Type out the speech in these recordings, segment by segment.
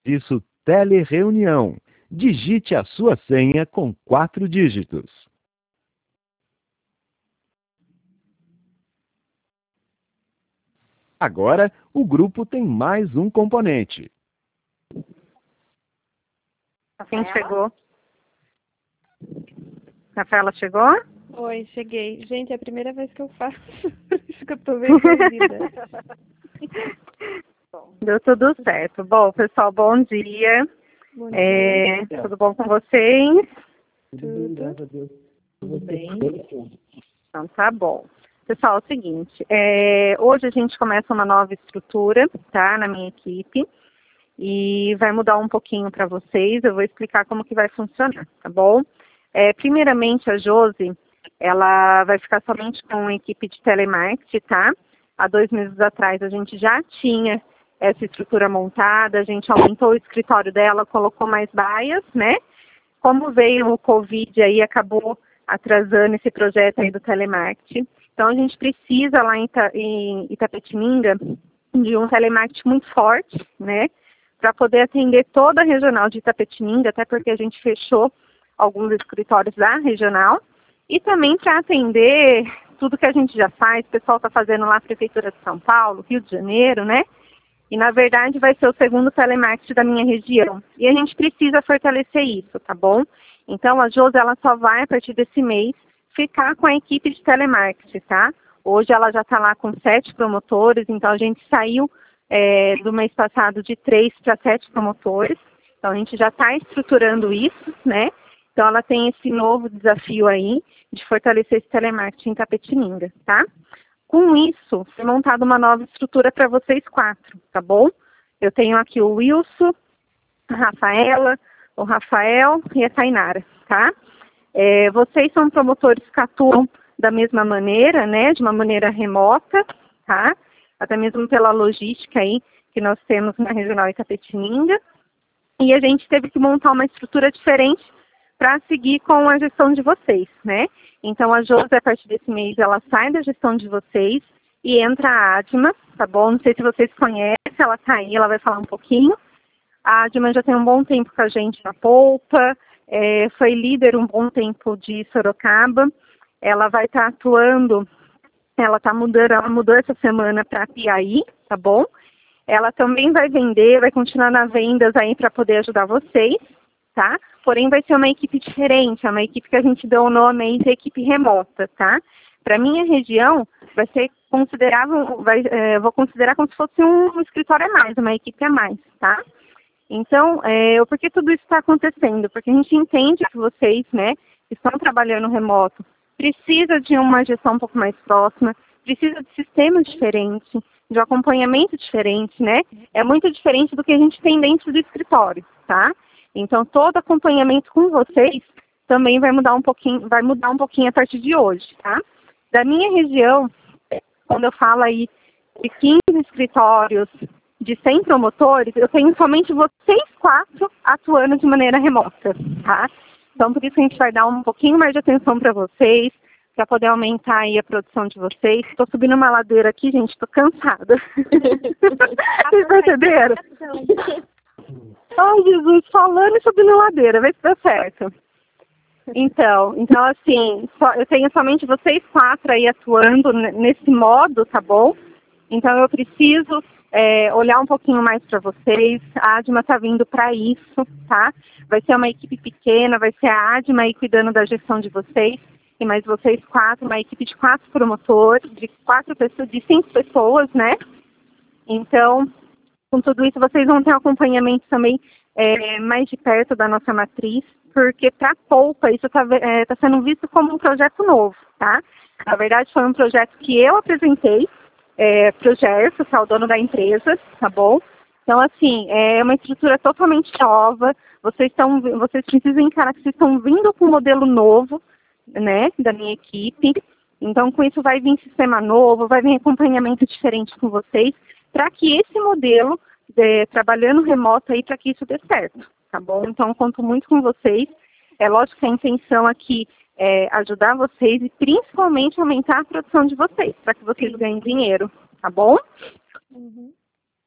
Isso, telereunião. Digite a sua senha com 4 dígitos. Agora, o grupo tem mais um componente. Quem chegou? Rafaela chegou? Oi, cheguei. Gente, é a primeira vez que eu faço. Por isso que eu tô bem perdida. Deu tudo certo. Bom, pessoal, bom dia. Bom dia. Tudo bom com vocês? Tudo bem. Então, tá bom. Pessoal, é o seguinte, hoje a gente começa uma nova estrutura, tá, na minha equipe, e vai mudar um pouquinho para vocês, eu vou explicar como que vai funcionar, tá bom? Primeiramente, a Josi, ela vai ficar somente com a equipe de telemarketing, tá? Há 2 meses atrás a gente já tinha essa estrutura montada, a gente aumentou o escritório dela, colocou mais baias, né? Como veio o Covid aí, acabou atrasando esse projeto aí do telemarketing. Então, a gente precisa lá em Itapetininga de um telemarketing muito forte, né? Para poder atender toda a regional de Itapetininga, até porque a gente fechou alguns escritórios da regional. E também para atender tudo que a gente já faz, o pessoal está fazendo lá a Prefeitura de São Paulo, Rio de Janeiro, né? E, na verdade, vai ser o segundo telemarketing da minha região. E a gente precisa fortalecer isso, tá bom? Então, a Josi, ela só vai, a partir desse mês, ficar com a equipe de telemarketing, tá? Hoje ela já está lá com 7 promotores, então a gente saiu do mês passado de 3 para 7 promotores. Então, a gente já está estruturando isso, né? Então, ela tem esse novo desafio aí de fortalecer esse telemarketing em Itapetininga, tá? Com isso, foi montada uma nova estrutura para vocês 4, tá bom? Eu tenho aqui o Wilson, a Rafaela, o Rafael e a Tainara, tá? Vocês são promotores que atuam da mesma maneira, né? De uma maneira remota, tá? Até mesmo pela logística aí que nós temos na Regional Itapetininga. E a gente teve que montar uma estrutura diferente para seguir com a gestão de vocês, né? Então, a Josi, a partir desse mês, ela sai da gestão de vocês e entra a Adma, tá bom? Não sei se vocês conhecem, ela tá aí, ela vai falar um pouquinho. A Adma já tem um bom tempo com a gente na Polpa, foi líder um bom tempo de Sorocaba. Ela vai estar atuando, ela mudou essa semana para Piaí, tá bom? Ela também vai vender, vai continuar nas vendas aí para poder ajudar vocês, tá? Porém, vai ser uma equipe diferente, é uma equipe que a gente deu o nome aí de equipe remota, tá? Para minha região, vai ser considerável, vou considerar como se fosse um escritório a mais, uma equipe a mais, tá? Então, por que tudo isso está acontecendo? Porque a gente entende que vocês, né, que estão trabalhando remoto, precisa de uma gestão um pouco mais próxima, precisa de sistemas diferentes, de acompanhamento diferente, né? É muito diferente do que a gente tem dentro do escritório, tá? Então, todo acompanhamento com vocês também vai mudar um pouquinho a partir de hoje, tá? Da minha região, quando eu falo aí de 15 escritórios, de 100 promotores, eu tenho somente vocês 4 atuando de maneira remota, tá? Então, por isso a gente vai dar um pouquinho mais de atenção para vocês, para poder aumentar aí a produção de vocês. Estou subindo uma ladeira aqui, gente, estou cansada. Vocês perceberam? Ai, Jesus, falando e subindo ladeira, vê se dá certo. Então assim, eu tenho somente vocês 4 aí atuando nesse modo, tá bom? Então, eu preciso olhar um pouquinho mais para vocês. A Adma está vindo para isso, tá? Vai ser uma equipe pequena, vai ser a Adma aí cuidando da gestão de vocês. E mais vocês 4, uma equipe de 4 promotores, de 4 pessoas, de 5 pessoas, né? Então, com tudo isso, vocês vão ter um acompanhamento também mais de perto da nossa matriz, porque para a Polpa isso está sendo visto como um projeto novo, tá? Na verdade, foi um projeto que eu apresentei para o Gerson, que é o dono da empresa, tá bom? Então, assim, é uma estrutura totalmente nova, vocês precisam encarar que vocês estão vindo com um modelo novo, né, da minha equipe. Então, com isso vai vir sistema novo, vai vir acompanhamento diferente com vocês, para que esse modelo, trabalhando remoto aí, para que isso dê certo, tá bom? Então, conto muito com vocês. É lógico que a intenção aqui é ajudar vocês e principalmente aumentar a produção de vocês, para que vocês ganhem dinheiro, tá bom? Uhum.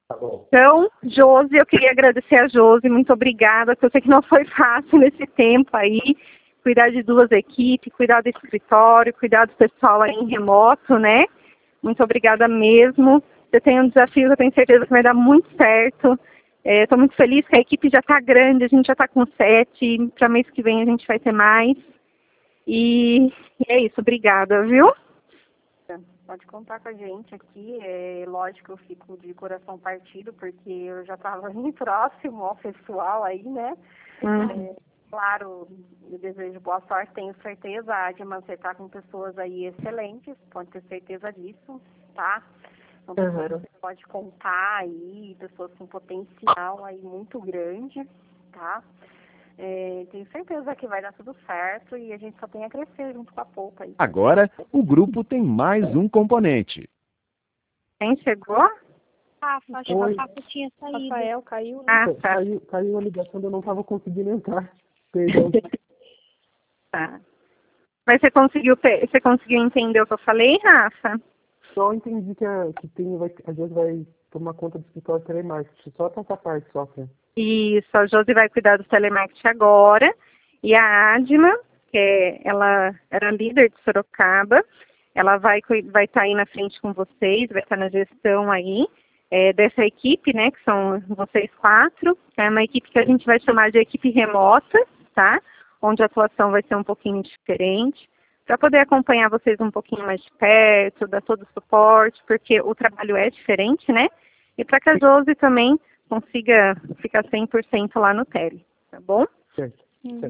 Tá bom. Então, Josi, eu queria agradecer a Josi, muito obrigada, porque eu sei que não foi fácil nesse tempo aí, cuidar de 2 equipes, cuidar do escritório, cuidar do pessoal aí em remoto, né? Muito obrigada mesmo. Você tem um desafio que eu tenho certeza que vai dar muito certo. Estou muito feliz que a equipe já está grande, a gente já está com 7, para mês que vem a gente vai ter mais. E é isso, obrigada, viu? Pode contar com a gente aqui. Lógico, eu fico de coração partido, porque eu já estava bem próximo ao pessoal aí, né? Claro, eu desejo boa sorte, tenho certeza, Adma, você está com pessoas aí excelentes, pode ter certeza disso, tá? São pessoas que você pode contar aí, pessoas com potencial aí muito grande, tá? Tenho certeza que vai dar tudo certo e a gente só tem a crescer junto com a Poupa aí. Agora, o grupo tem mais um componente. Quem chegou? Rafa, acho que o Rafa tinha saído. Rafael caiu, né? Ah, tá. Caiu a ligação, eu não estava conseguindo entrar. Perdão. Tá. Mas você conseguiu entender o que eu falei, Rafa? Só entendi que a gente vai tomar conta do escritório de telemarketing. Só essa parte, só, Fran. Isso, a Josi vai cuidar do telemarketing agora. E a Adma, ela era líder de Sorocaba, ela vai estar aí na frente com vocês, vai estar na gestão aí dessa equipe, né, que são vocês 4. É uma equipe que a gente vai chamar de equipe remota, tá? Onde a atuação vai ser um pouquinho diferente, para poder acompanhar vocês um pouquinho mais de perto, dar todo o suporte, porque o trabalho é diferente, né? E para que a Josi também consiga ficar 100% lá no tele, tá bom? Certo.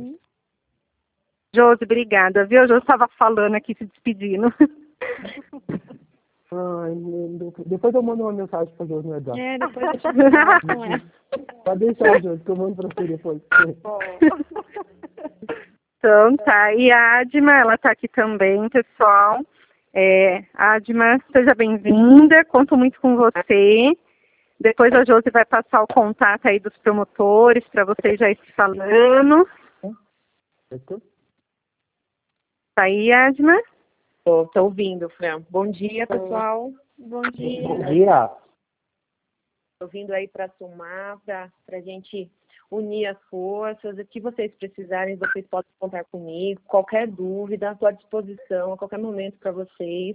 Josi, obrigada, viu? A Josi estava falando aqui, se despedindo. Depois eu mando uma mensagem pra Josi no WhatsApp. Depois eu te falo com ela. Pode deixar, Josi, que eu mando pra você depois. Então, tá. E a Adma, ela tá aqui também, pessoal. Adma, seja bem-vinda, conto muito com você. Depois a Josi vai passar o contato aí dos promotores para vocês já irem falando. Tá aí, Adma? Tô ouvindo, Fran. Bom dia, pessoal. Bom dia. Bom dia. Tô vindo aí para somar, para a gente unir as forças. O que vocês precisarem, vocês podem contar comigo. Qualquer dúvida, estou à disposição a qualquer momento para vocês.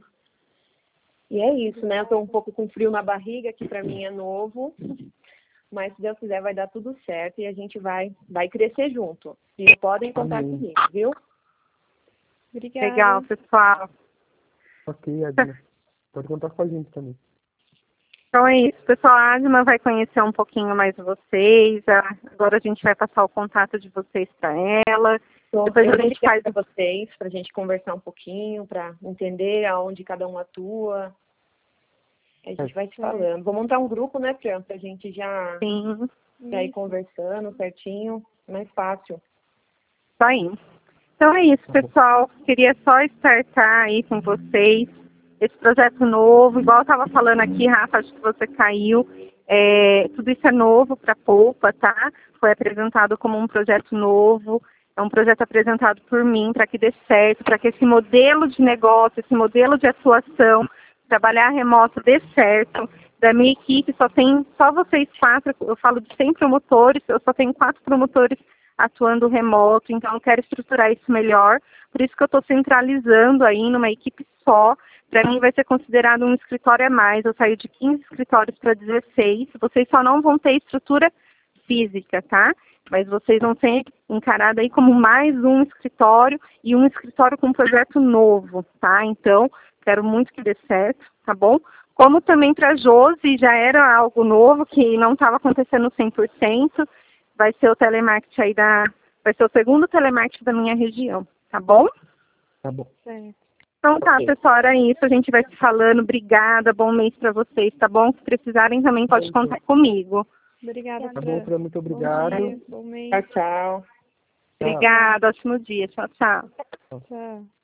E é isso, né? Eu tô um pouco com frio na barriga, que para mim é novo. Mas se Deus quiser, vai dar tudo certo e a gente vai crescer junto. E podem contar comigo, viu? Obrigada. Legal, pessoal. Ok, Adma. Pode contar com a gente também. Então é isso, pessoal. A Adma vai conhecer um pouquinho mais vocês. Agora a gente vai passar o contato de vocês para ela. Depois a gente faz para vocês, para a gente conversar um pouquinho, para entender aonde cada um atua. A gente vai se falando. Vou montar um grupo, né, Fran, pra gente já ir conversando certinho. Mais fácil. Isso aí. Então é isso, pessoal. Queria só startar aí com vocês esse projeto novo. Igual eu estava falando aqui, Rafa, acho que você caiu. Tudo isso é novo para a Poupa, tá? Foi apresentado como um projeto novo. É um projeto apresentado por mim para que dê certo, para que esse modelo de negócio, esse modelo de atuação, trabalhar remoto dê certo. Da minha equipe só vocês 4, eu falo de 100 promotores, eu só tenho 4 promotores atuando remoto, então eu quero estruturar isso melhor. Por isso que eu estou centralizando aí numa equipe só. Para mim vai ser considerado um escritório a mais. Eu saio de 15 escritórios para 16. Vocês só não vão ter estrutura física, tá? Mas vocês vão ser encarados aí como mais um escritório e um escritório com um projeto novo, tá? Então, quero muito que dê certo, tá bom? Como também para a Josi já era algo novo que não estava acontecendo 100%, vai ser o telemarketing aí vai ser o segundo telemarketing da minha região, tá bom? Tá bom. Então tá, pessoal, era isso, a gente vai se falando. Obrigada, bom mês para vocês, tá bom? Se precisarem também pode contar comigo. Obrigada, Tá bom, Fran, muito obrigado. Bom mês. Tchau. Obrigada, ótimo dia. Tchau, tchau. Tchau.